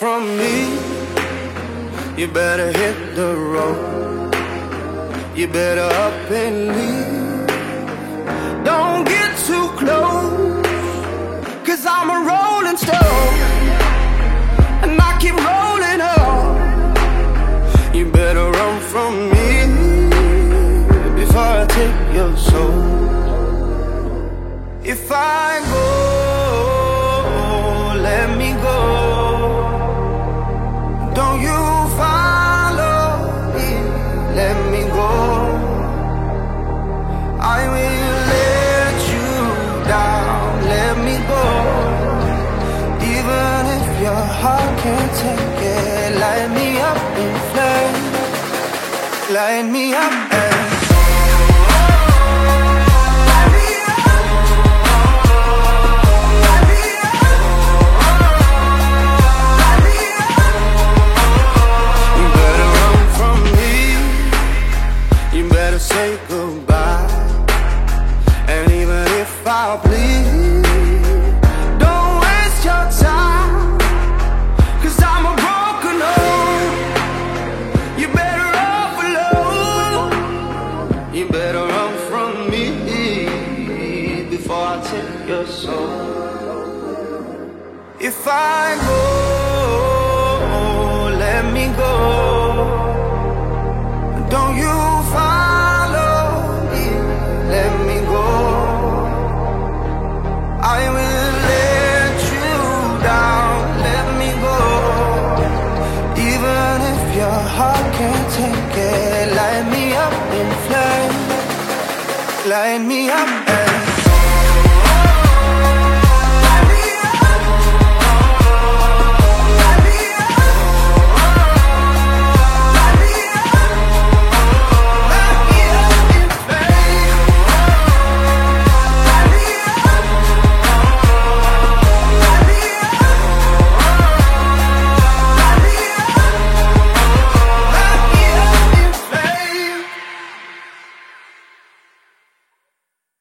from me, you better hit the road. You better up and leave. Don't get too close, 'cause I'm a rolling stone, and I keep rolling up. You better run from me before I take your soul. If I go, let me go. Don't you follow me, let me go. I will let you down, let me go. Even if your heart can't take it, light me up in flames, light me up and say goodbye. And even if I bleed, don't waste your time, 'cause I'm a broken home. You better off alone. You better run from me before I take your soul. If I go, let me go. Don't you follow me, let me go. I will let you down, let me go. Even if your heart can't take it, light me up in flames, light me up.